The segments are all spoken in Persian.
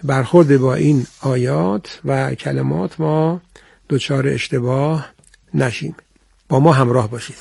برخورد با این آیات و کلمات ما دچار اشتباه نشیم. با ما همراه باشید.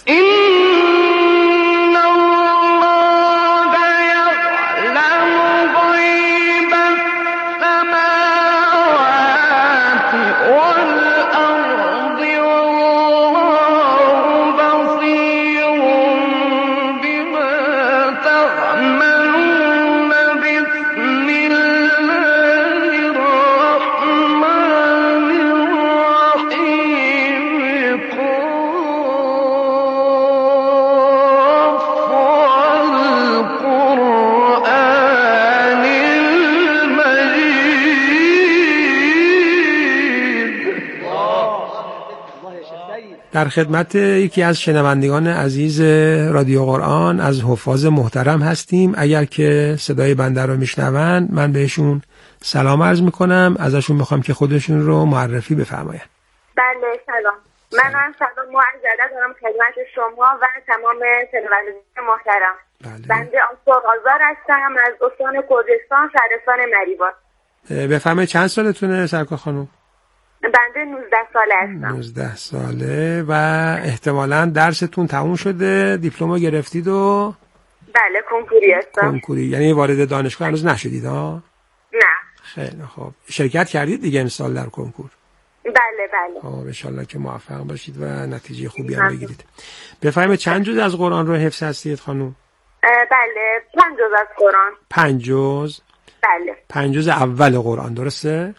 در خدمت یکی از شنوندگان عزیز رادیو قرآن از حفاظ محترم هستیم. اگر که صدای بنده رو میشنوند من بهشون سلام عرض میکنم. ازشون میخوام که خودشون رو معرفی بفرمایند. بله سلام. منم سلام معرض دارم خدمت شما و تمام شنوندگان محترم. بنده آسور آزار هستم از استان کردستان شهرستان مریوان. بفرمایید چند سالتونه سرکار خانم؟ بنده 19 ساله هستم. 19 ساله و احتمالاً درستون تموم شده، دیپلم گرفتید و بله کنکوری هستم. کنکوری یعنی وارد دانشگاه هنوز نشدید ها؟ نه. خیلی خوب. شرکت کردید دیگه امسال در کنکور؟ بله بله. خب ان شاءالله که موفق باشید و نتیجه خوبی هم بگیرید. بفرمایید چند جز از قرآن رو حفظ هستید خانم؟ بله 5 جز از قرآن. 5 جز؟ بله. 5 جز اول قرآن درسته؟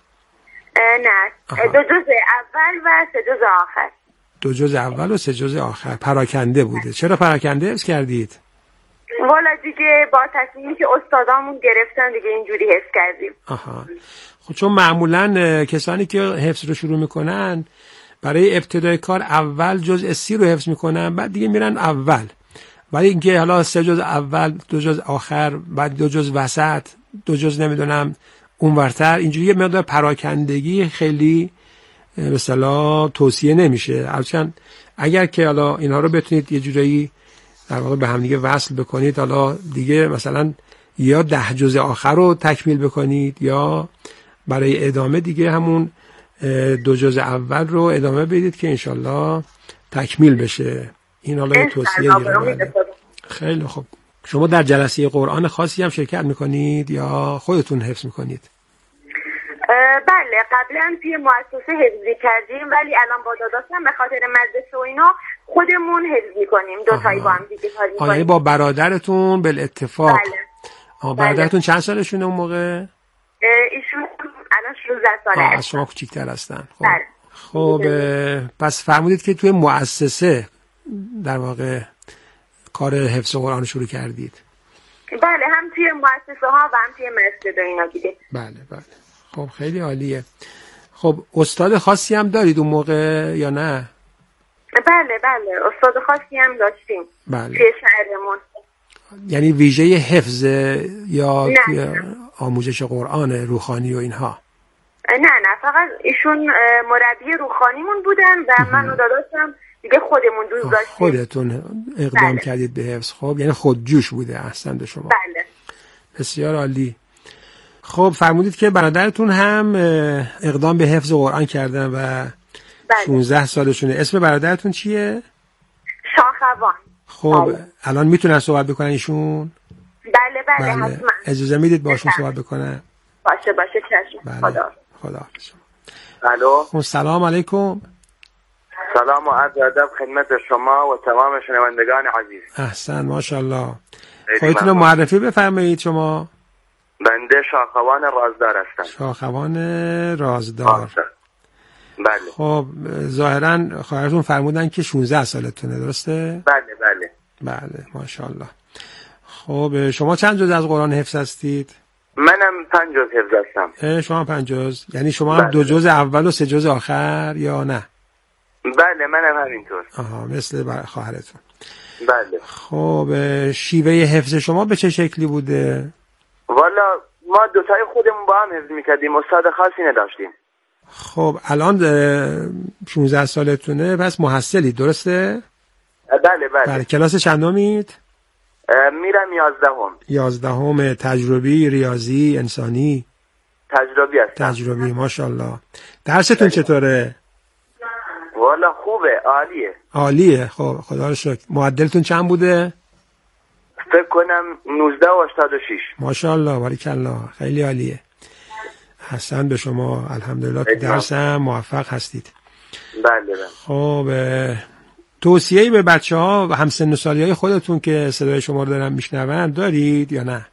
نه 2 جز اول و 3 جز آخر. 2 جز اول و 3 جز آخر. پراکنده بوده. چرا پراکنده حفظ کردید؟ والا دیگه با تصمیمی که استادامون گرفتن دیگه اینجوری حفظ کردیم. آها. خب چون معمولا کسانی که حفظ رو شروع میکنن برای ابتدای کار اول جزء 30 رو حفظ میکنن، بعد دیگه میرن اول. ولی اینکه حالا 3 جز اول، 2 جز آخر، بعد 2 جز وسط، 2 جز نمیدونم اونورتر، اینجوری یه مقدار پراکندگی خیلی به اصطلاح توصیه نمیشه. هرچند اگر که حالا اینها رو بتونید یه جورایی در واقع به هم دیگه وصل بکنید، حالا دیگه مثلا یا 10 جز آخر رو تکمیل بکنید یا برای ادامه دیگه همون 2 جز اول رو ادامه بدید که انشالله تکمیل بشه. این حالا یه توصیه دیگه. خیلی خوب. شما در جلسه قرآن خاصی هم شرکت میکنید یا خودتون حفظ میکنید؟ بله قبلا توی مؤسسه حفظی کردیم ولی الان با داداشم به خاطر مدرسه و اینا خودمون حفظ میکنیم. دو تایی با هم دیگه کار میکنیم. یعنی با برادرتون بالاتفاق؟ بله. برادرتون چند سالشونه اون موقع؟ ایشون الان 16 ساله هستن. از شما کوچیک‌تر هستن. خب. بله. خب پس فرمودید که توی مؤسسه در واقع کار حفظ قرآن شروع کردید؟ بله هم توی مؤسسه ها و هم توی مسجد و اینا دیگه. بله بله. خب خیلی عالیه. خب استاد خاصی هم دارید اون موقع یا نه؟ بله بله استاد خاصی هم داشتیم. بله. توی شهرمون. یعنی ویژه حفظ یا آموزش قرآن روحانی و اینها؟ نه فقط ایشون مربی روحانیمون بودن و من و داداشم دیگه خودمون دوست داشتیم. خودتون اقدام کردید به حفظ. خب یعنی خودجوش بوده. احسن به شما. بله. بسیار عالی. خب فرمودید که برادرتون هم اقدام به حفظ قرآن کردن و 16 سالشونه. اسم برادرتون چیه؟ شاخوان. خب الان میتونن صحبت بکنن ایشون؟ بله حتما. اجازه میدید باشون صحبت بکنن؟ باشه چشم. خدا. الو. خب سلام علیکم. سلام و عرض ادب خدمت شما و تمام شنوندگان عزیز. احسن ماشاءالله. خودتون رو معرفی بفرمایید شما. بنده شاخوان رازدار هستم. شاخوان رازدار. بله. خب ظاهرا خواهرتون فرمودن که 16 سالتونه درسته؟ بله ماشاءالله. خب شما چند جز از قرآن حفظ هستید؟ منم 5 جز حفظ هستم. شما 5 جز؟ یعنی شما هم 2 جز اول و 3 جز آخر یا نه؟ بله منم همینطور. مثل خواهرتون. بله. خب شیوه حفظ شما به چه شکلی بوده؟ والا ما دوتای خودمون با هم حفظ میکردیم، استاد خاصی نداشتیم. خب الان 16 سالتونه پس محصلی درسته؟ بله. کلاس چندمید؟ میرم 11ام. 11ام. تجربی، ریاضی، انسانی؟ تجربی هستم. تجربی، ماشاءالله. درستون چطوره؟ والا خوبه، عالیه. عالیه. خب خدا رو شکر. معدلتون چند بوده؟ فکر کنم 19.86. ماشاءالله، باریکالله، خیلی عالیه. حسن به شما، الحمدلله تو درس هم موفق هستید. بله. خب توصیه‌ای به بچه‌ها و همسن و سالیای خودتون که صدای شما رو دارن میشنون دارید یا نه؟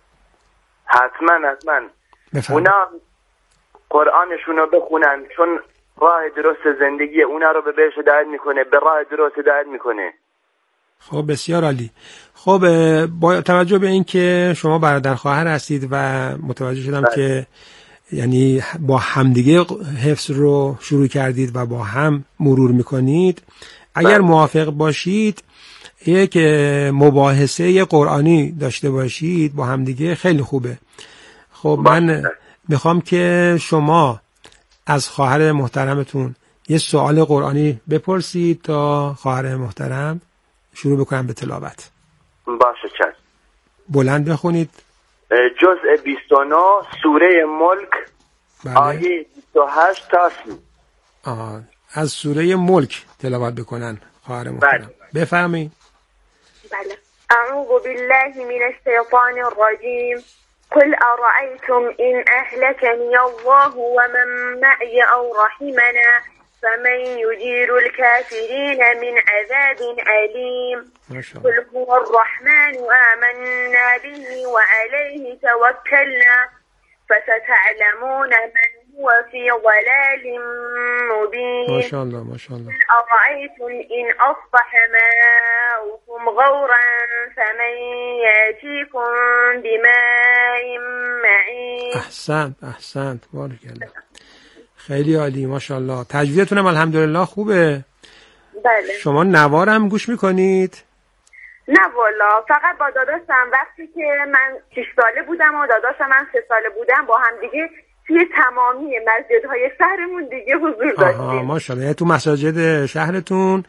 حتما. بفرمایید. اونا قرآنشون رو بخونن، چون راه درست زندگی اونا رو به بهش هدایت میکنه، به راه درست هدایت میکنه. خب بسیار عالی. خب با توجه به این که شما برادر خواهر هستید و متوجه شدم که یعنی با همدیگه حفظ رو شروع کردید و با هم مرور میکنید، اگر موافق باشید یک مباحثه قرآنی داشته باشید با همدیگه خیلی خوبه. خب من میخوام که شما از خواهر محترمتون یه سوال قرآنی بپرسید تا خواهر محترم شروع بکنم به تلاوت. باشه چشم. بلند بخونید. جزء 29 سوره ملک. بله. آیه 28 تا 30. از سوره ملک تلاوت بکنن خواهر محترم. بفرمایید. بله. اعوذ بالله من الشیطان الرجیم. قل أرأيتم إن أهلكني الله ومن معي أو رحمنا فمن يجير الكافرين من عذاب أليم. قل هو الرحمن آمنا به وعليه توكلنا فستعلمون من هو في ضلال مبين. ما شاء الله ما شاء الله. أرأيتم إن أصبح ماؤكم غورا فمن يأتيكم بماء معين. احسنت بارک الله. خیلی عالی، ماشاءالله. تجویدتون هم الحمدلله خوبه. بله. شما نوارم گوش میکنید؟ نه والا، فقط با داداشم وقتی که من 6 ساله بودم و داداشم من 3 ساله بودم با هم دیگه توی تمامی مسجدهای شهرمون دیگه حضور داشتیم. ماشاءالله. یعنی تو مساجد شهرتون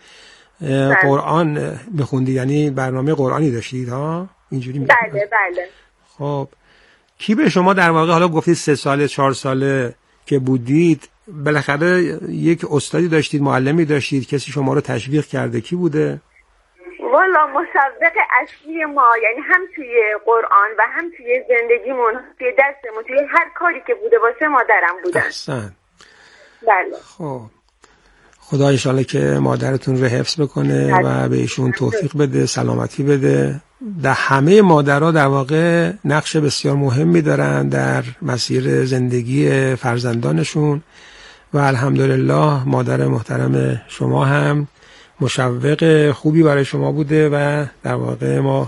قرآن بخوندی، یعنی برنامه قرآنی داشتید ها؟ اینجوری میگم. بله. خب کی به شما در واقع، حالا گفتید 3 ساله 4 ساله که بودید، بالاخره یک استادی داشتید، معلمی داشتید، کسی شما رو تشویق کرده، کی بوده؟ والا مشوق اصلی ما، یعنی هم توی قرآن و هم توی زندگیمون، توی دستمون، توی هر کاری که بوده باشه مادرم بودن. احسن. بله. خب خدا انشالله که مادرتون رو حفظ بکنه و به ایشون توفیق بده، سلامتی بده. در همه مادرها در واقع نقش بسیار مهمی دارن در مسیر زندگی فرزندانشون و الحمدلله مادر محترم شما هم مشوق خوبی برای شما بوده و در واقع ما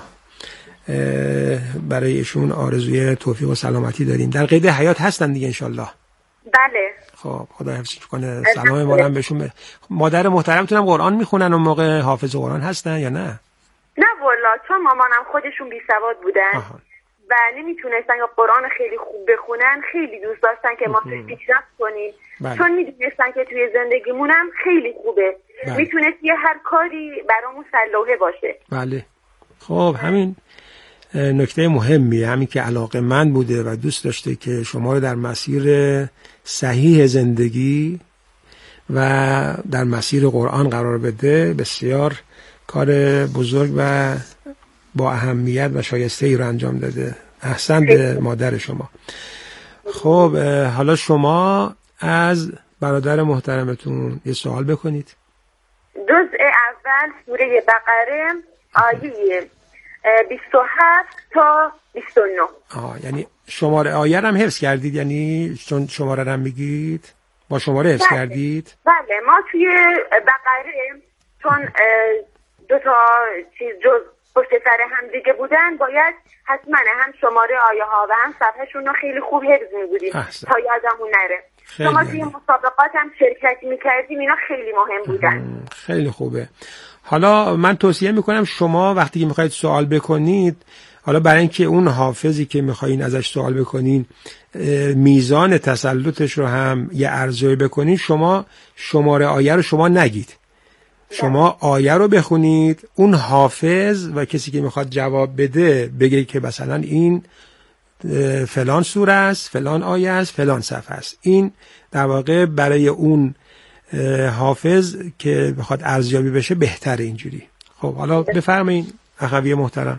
برای ایشون آرزوی توفیق و سلامتی داریم. در قید حیات هستن دیگه انشالله. بله. خب خدا حفظش کنه. سلام مادرم بهشون. مادر محترمتون هم قرآن میخونن و موقع حافظ قرآن هستن یا نه؟ نه والا، چون مامانم خودشون بی سواد بودن و نمیتونستن قرآن خیلی خوب بخونن، خیلی دوست داشتن که ما پیشرفت کنیم. چون میدونستن که توی زندگیمون هم خیلی خوبه. میتونست یه هر کاری برامون صلاحه باشه. بله. خب همین نکته مهمیه، همین که علاقه‌مند بوده و دوست داشته که شما رو در مسیر صحیح زندگی و در مسیر قرآن قرار بده. بسیار کار بزرگ و با اهمیت و شایسته ای رو انجام داده. احسن به مادر شما. خب حالا شما از برادر محترمتون یه سوال بکنید. جزء اول سوره بقره آیه 27 تا 29. یعنی شماره آیه هم حفظ کردید؟ یعنی چون شماره رو میگید با شماره حفظ کردید؟ بله، ما توی بقره چون 2 تا چیز جز پشت سر هم دیگه بودن، باید حتما هم شماره آیه ها و هم صفحه‌شون رو خیلی خوب حفظ می‌بودیم تا یادمون نره. شما توی مسابقات هم شرکت می‌کردیم، اینا خیلی مهم بودن. خیلی خوبه. حالا من توصیه میکنم شما وقتی که میخواید سوال بکنید، حالا برای اینکه اون حافظی که میخواین ازش سوال بکنین میزان تسلطش رو هم یه ارزیابی بکنین، شما شماره آیه رو شما نگید، شما آیه رو بخونید، اون حافظ و کسی که میخواد جواب بده بگه که مثلا این فلان سوره است، فلان آیه است، فلان صفحه است. این در واقع برای اون حافظ که بخواد ارزیابی بشه بهتره اینجوری. خب حالا بفرمایید اخوی محترم.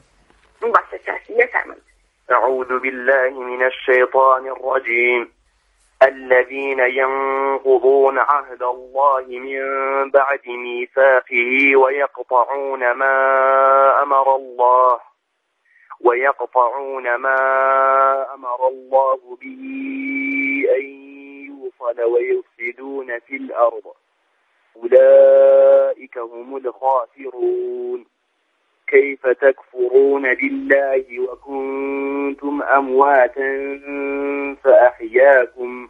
اعوذ بالله من الشیطان الرجیم. الذين ينقضون عهد الله من بعد ميثاقه ويقطعون ما أمر الله به أن يوصل ويفسدون في الأرض أولئك هم الخاسرون. كيف تكفرون بالله وكنتم أمواتا فأحياكم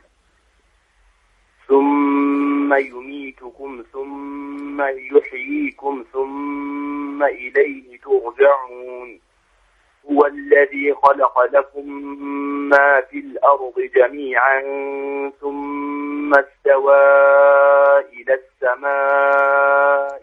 ثم يميتكم ثم يحييكم ثم إليه ترجعون. هو الذي خلق لكم ما في الأرض جميعا ثم استوى إلى السماء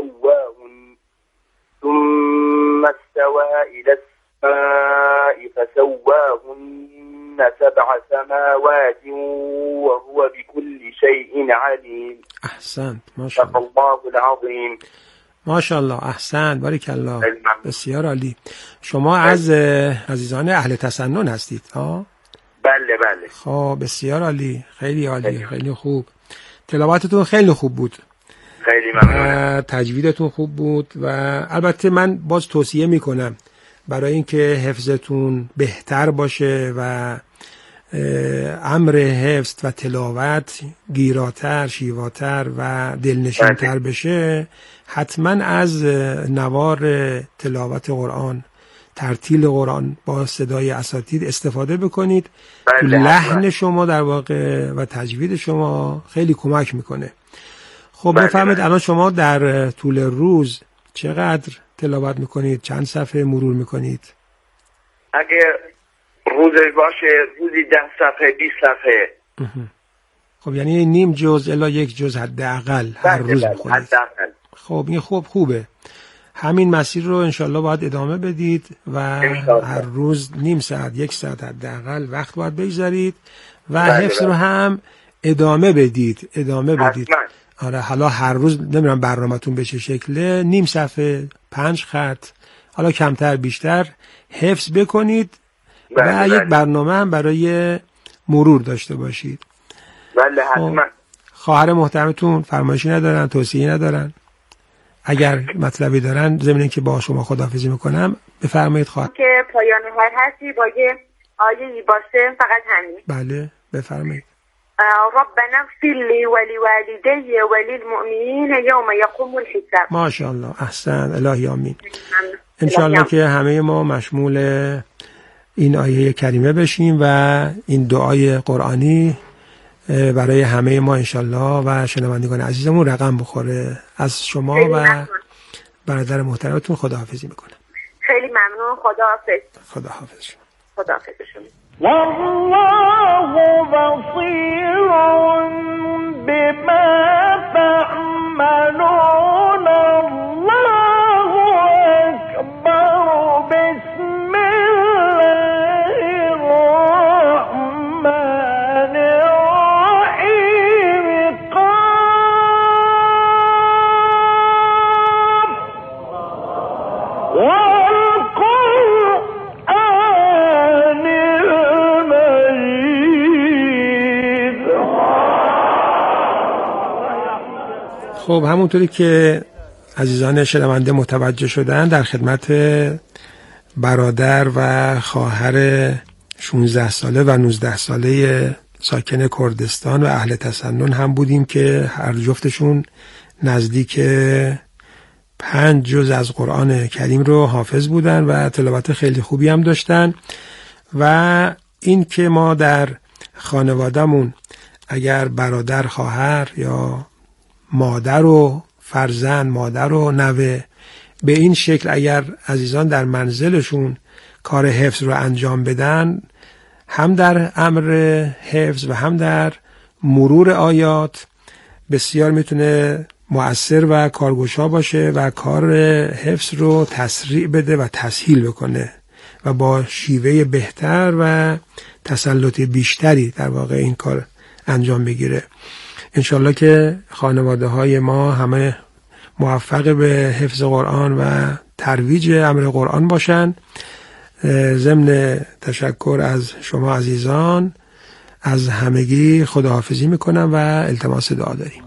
فسواهن 7 سماوات وهو بكل شيء عليم. احسنت، ماشاءالله. الله العظیم. ماشاءالله، احسن، بارک الله، بسیار عالی. شما از عزیزان اهل تسنن هستید ها؟ بله بله. خب بسیار عالی، خیلی عالی، خیلی خوب. تلاوتتون خیلی خوب بود. خیلی ممنونم. تجویدتون خوب بود و البته من باز توصیه میکنم برای اینکه حفظتون بهتر باشه و امر حفظ و تلاوت گیراتر، شیواتر و دلنشینتر بشه، حتما از نوار تلاوت قرآن، ترتیل قرآن با صدای اساتید استفاده بکنید. لحن شما در واقع و تجوید شما خیلی کمک میکنه. خب بفهمید الان شما در طول روز چقدر تلاوت میکنید؟ چند صفحه مرور میکنید؟ اگه روزش باشه روزی 10 صفحه 20 صفحه. خب یعنی نیم جز الا 1 جز حداقل هر روز میخونید. خب این خوبه. همین مسیر رو انشالله باید ادامه بدید و هر روز نیم ساعت 1 ساعت حداقل وقت باید بگذارید و حفظ رو هم ادامه بدید. آره، حالا هر روز نمیدونم برنامه‌تون به چه شکله، نیم صفحه، 5 خط، حالا کمتر بیشتر حفظ بکنید و یک برنامه هم برای مرور داشته باشید. بله حتما. خواهر محترمتون فرمایشی ندارن، توصیه‌ای ندارن؟ اگر مطلبی دارن ضمن اینکه با شما خداحافظی میکنم بفرمایید. خواهر که پایان هر هستی با یه آیه‌ای باشه، فقط همین. بله بفرمایید. ربنا اغفر لي ولوالدي وللمؤمنين يوم يقوم الحساب. ماشاءالله، احسن، الهی آمین. انشاءالله که همه ما مشمول این آیه کریمه بشیم و این دعای قرآنی برای همه ما انشاءالله و شنوندگان عزیزمون رقم بخوره. از شما و برادر محترمتون خداحافظی میکنم. خیلی ممنون. خداحافظ. خداحافظ شما. خداحافظ شما. والله بصير بما تعملون. الله أكبر. بسم الله الرحمن الرحيم. خب همونطوری که عزیزان شنونده متوجه شدن، در خدمت برادر و خواهر 16 ساله و 19 ساله ساکن کردستان و اهل تسنن هم بودیم که هر جفتشون نزدیک 5 جز از قرآن کریم رو حافظ بودن و تلاوت خیلی خوبی هم داشتن. و این که ما در خانوادهمون اگر برادر، خواهر یا مادر و فرزند، مادر و نوه به این شکل اگر عزیزان در منزلشون کار حفظ رو انجام بدن، هم در امر حفظ و هم در مرور آیات بسیار میتونه مؤثر و کارگشا باشه و کار حفظ رو تسریع بده و تسهیل بکنه و با شیوه بهتر و تسلط بیشتری در واقع این کار انجام بگیره. انشالله که خانواده های ما همه موفق به حفظ قرآن و ترویج امر قرآن باشن. ضمن تشکر از شما عزیزان از همگی خداحافظی میکنم و التماس دعا داریم.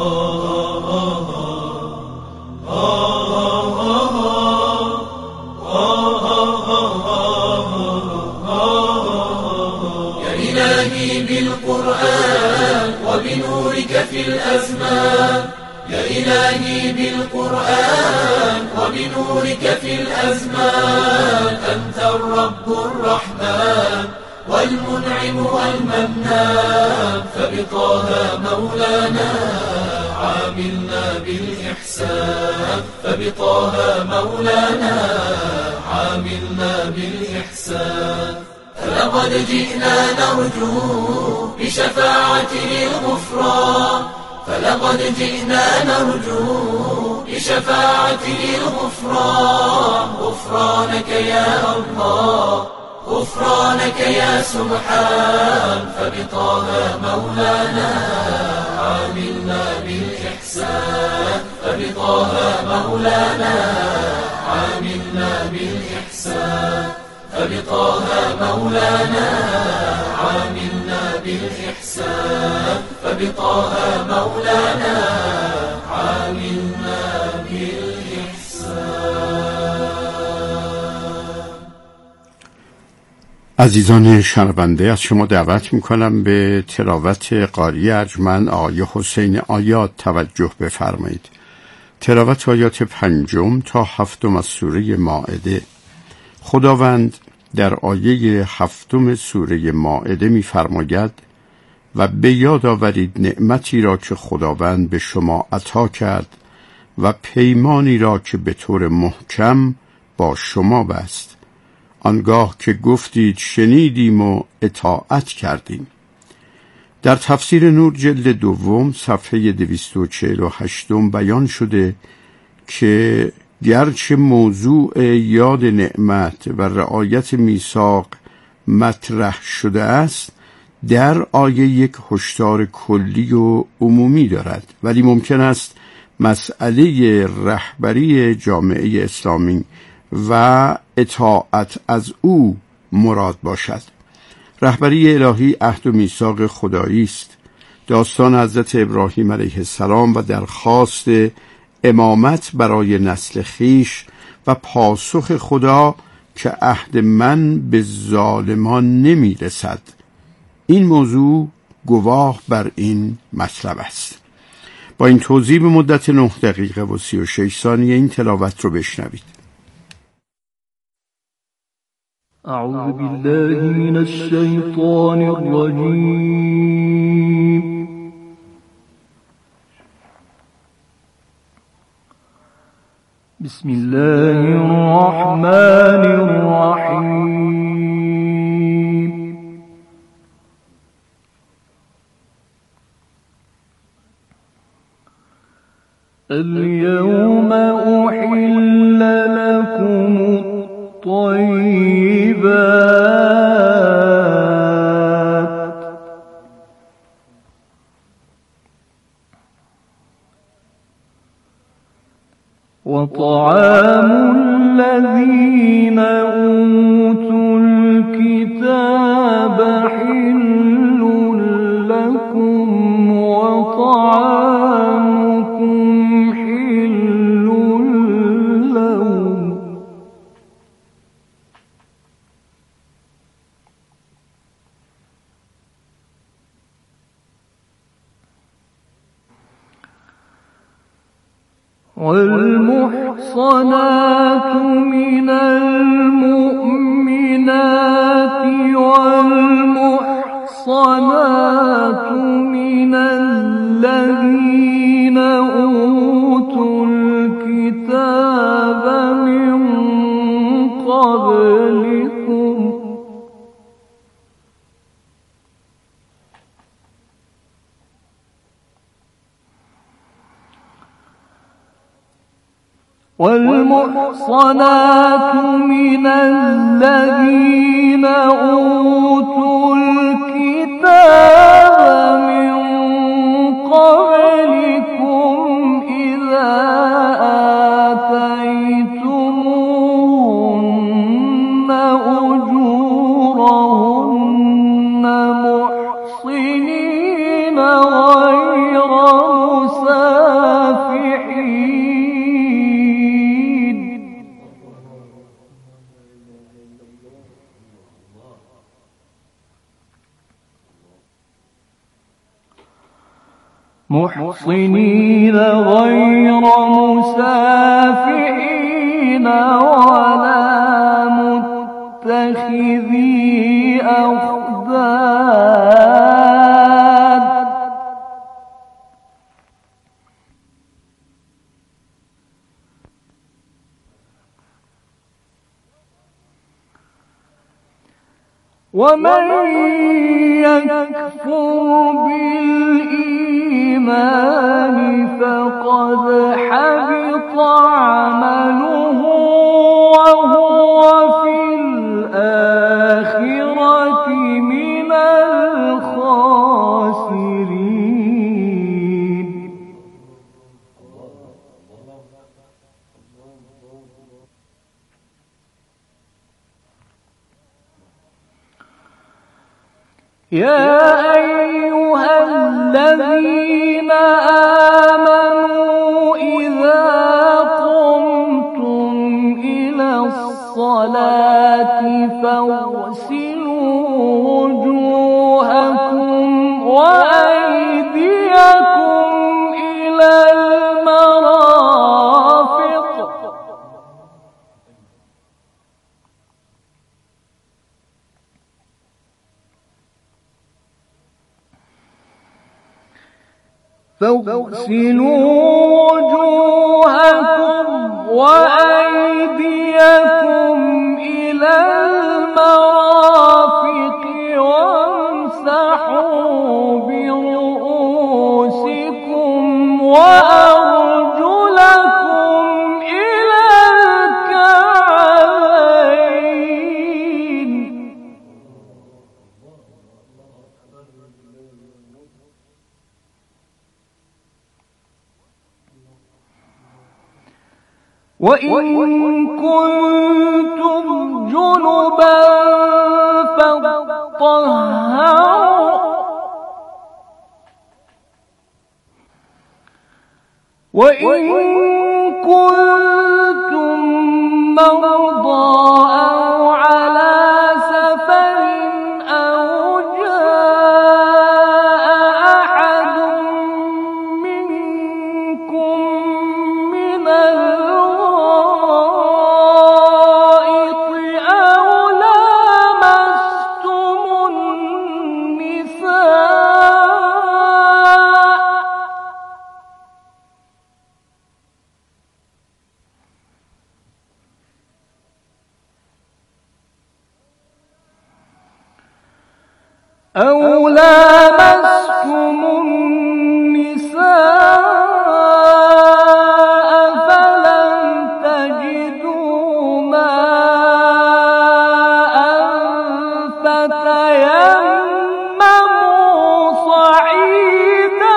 بالقرآن وبنورك في الأزمان، يا إلهي بالقرآن وبنورك في الأزمان، أنت الرب الرحمن والمنعم والمنان، فبطه مولانا عاملنا بالإحسان، فبطه مولانا عاملنا بالإحسان. فلقد جئنا نرجو بشفاعته الغفران، فلقد جئنا نرجو بشفاعته الغفران، غفرانك يا الله غفرانك يا سبحان، فبطه مولانا عاملنا بالإحسان، فبطه مولانا عاملنا بالإحسان، فبطه مولانا عاملنا بالإحسان، فبطه مولانا عاملنا بالإحسان. عزیزان شنونده، از شما دعوت میکنم به تلاوت قاری ارجمند آقای حسین آیات توجه بفرمایید. تلاوت آیات 5 تا 7 از سوره مائده. خداوند در آیه 7 سوره مائده می‌فرماید و به یاد آورید نعمتی را که خداوند به شما عطا کرد و پیمانی را که به طور محکم با شما بست، آنگاه که گفتید شنیدیم و اطاعت کردیم. در تفسیر نور جلد 2 صفحه 248 بیان شده که گرچه موضوع یاد نعمت و رعایت میثاق مطرح شده است، در آیه یک هشدار کلی و عمومی دارد، ولی ممکن است مسئله رهبری جامعه اسلامی و اطاعت از او مراد باشد. رهبری الهی عهد و میثاق خدایی است. داستان حضرت ابراهیم علیه السلام و درخواست امامت برای نسل خیش و پاسخ خدا که عهد من به ظالمان نمی رسد، این موضوع گواه بر این مطلب است. با این توضیح به مدت 9 دقیقه و 36 ثانیه این تلاوت رو بشنوید. اعوذ بالله من الشیطان الرجیم. بسم الله الرحمن الرحیم. اليوم أحل لكم الطيبات وطعام الذين أوتوا الكتاب حل لكم وطعامكم حل لهم والمحصنات من المؤمنات والمحصنات من الذين أوتوا الكتاب من قبلكم والمحصنات من الذين أوتوا الكتاب من قبلكم إذا آتيتموهن أجورهن محصنين غير مسافحين غير مسافحين ولا متخذي أخدان ومن يكفر بالإيمان فقد حبط عمله وهو في الآخرة من الخاسرين. يا أيها الذين آمنوا إذا قمتم إلى الصلاة فاغسلوا وجوهكم وأيديكم إلى المرافق وامسحوا برؤوسكم وأرجلكم إلى الكعبين. وإن كنتم جنبا فاطهروا وإن كنتم مرضى أو على سفر أو جاء أحد منكم من الغائط أو لامستم النساء فلم تجدوا ماء فتيمموا صعيدا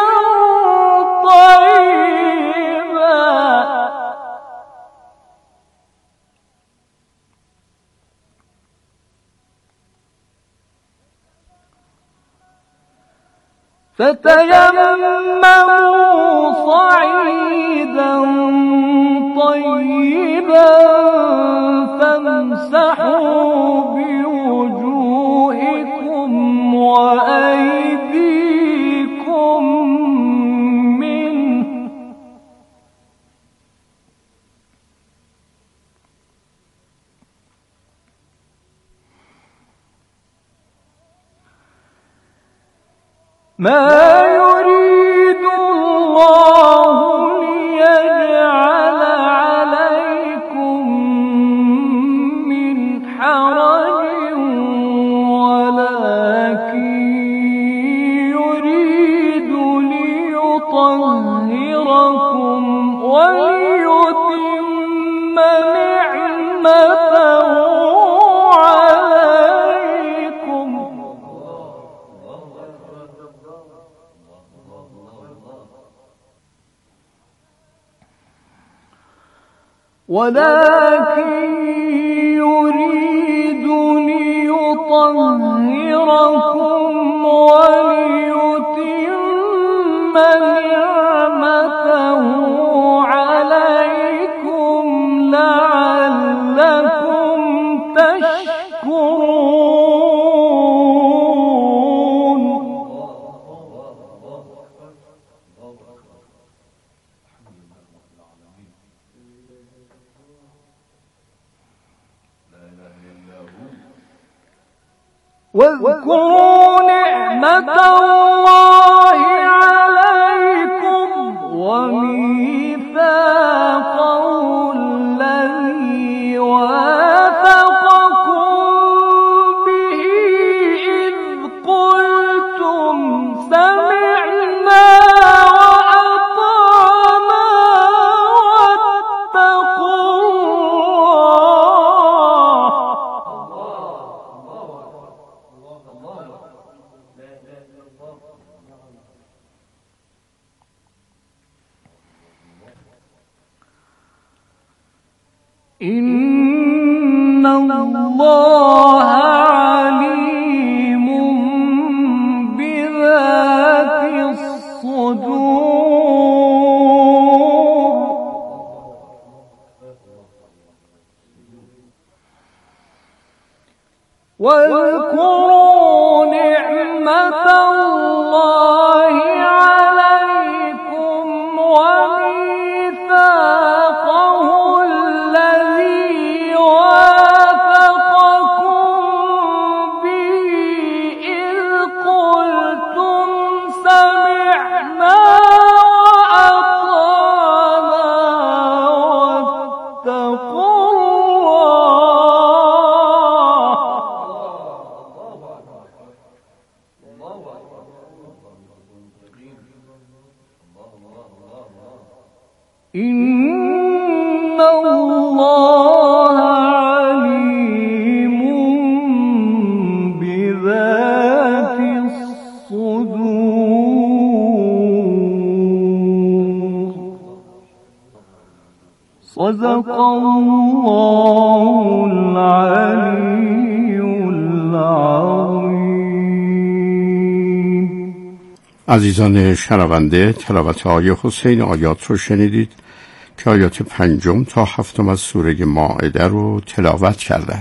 طيبا فامسحوا بوجوهكم وأيديكم منه ما يريد الله ليجعل عليكم من حرج ولكن يريد ليطهركم وليتم ولكن يريد ليطهركم وليتم نعمته عليكم لعلكم تشكرون. واذكروا نعمة الله عليكم وميثاقه الذي واثقكم به إذ قلتم سمعنا وأطعنا واتقوا إن الله عليم بذات الصدور. واذكروا نعمة الله عليكم وميثاقه الذي واثقكم به إذ قلتم سمعنا وأطعنا واتقوا إن الله عليم بذات الصدور. صدق الله العلي العظيم. عزیزان شنونده، تلاوت آیه حسین آیات رو شنیدید که آیات 5 تا 7 از سوره مائده رو تلاوت کردند.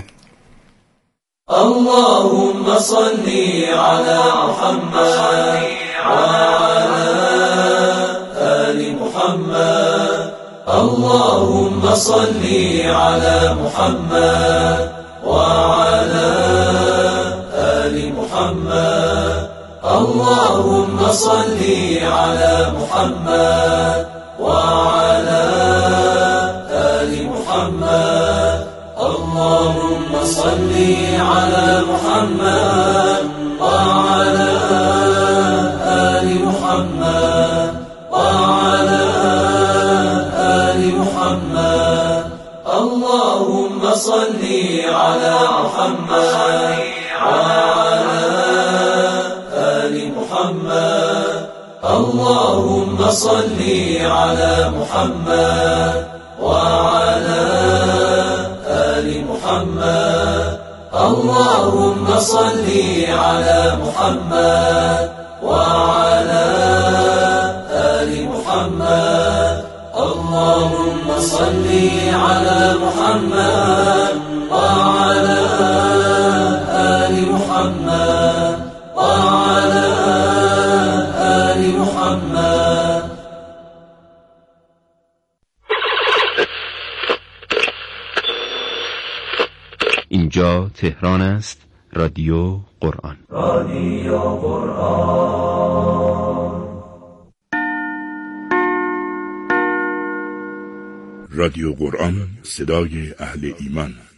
اللهم صل على محمد وعلى آل محمد. اللهم صل على محمد وعلى آل محمد. اللهم صل على محمد وعلى آل محمد. اللهم صل على محمد وعلى آل محمد وعلى آل محمد. اللهم صل على محمد وعلى آل محمد. اللهم صل على محمد وعلى آل محمد. اللهم صل على محمد وعلى آل محمد. اللهم صل على محمد وعلى آل محمد وعلى آل محمد. اینجا تهران است. رادیو قرآن. رادیو قرآن. رادیو قرآن، صدای اهل ایمان.